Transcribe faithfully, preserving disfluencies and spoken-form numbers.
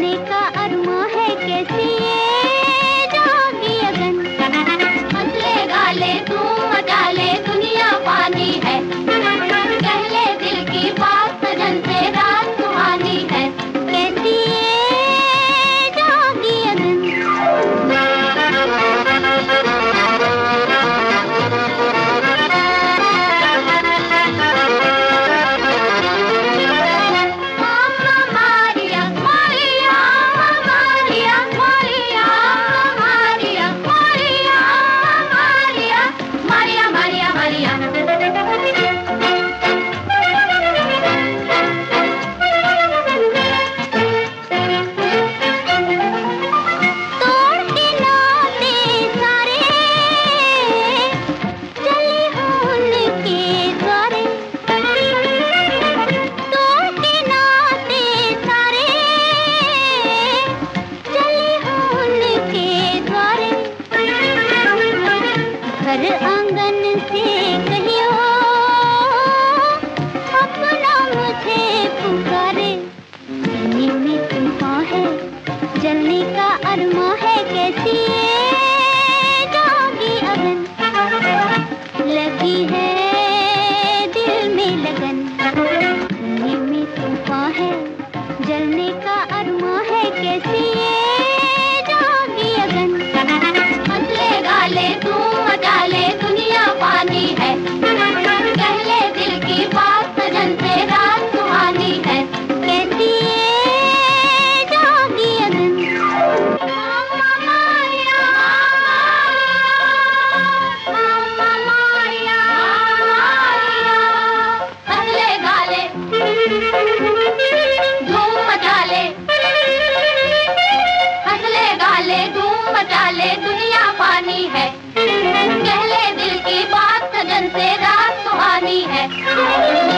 जलने का अरमा है कैसी ये जागी अगन। मचले गाले तू मचा ले दुनिया पानी है, कह ले दिल की बात सजन से रात सुहानी है। कैसी ये जागी अगन। घर आंगन से कहियो अपना मुझे पुकारे। सीने में तूफान है, जलने का अरमा है कैसी ये जागी अगन। लगी है दिल में लगन, सीने में तूफान है, जलने का अरमा है कैसी ये जागी अगन। मचले गाले तू मचा ले दुनिया पानी है, कह ले दिल की बात सजन से रात सुहानी है। कैसी ये जागी अगन। मचले गाले धूम मचा ले, हंसले गाले धूम मचा ले दुनिया पानी है, कह ले दिल की बात सजन से रात सुहानी है।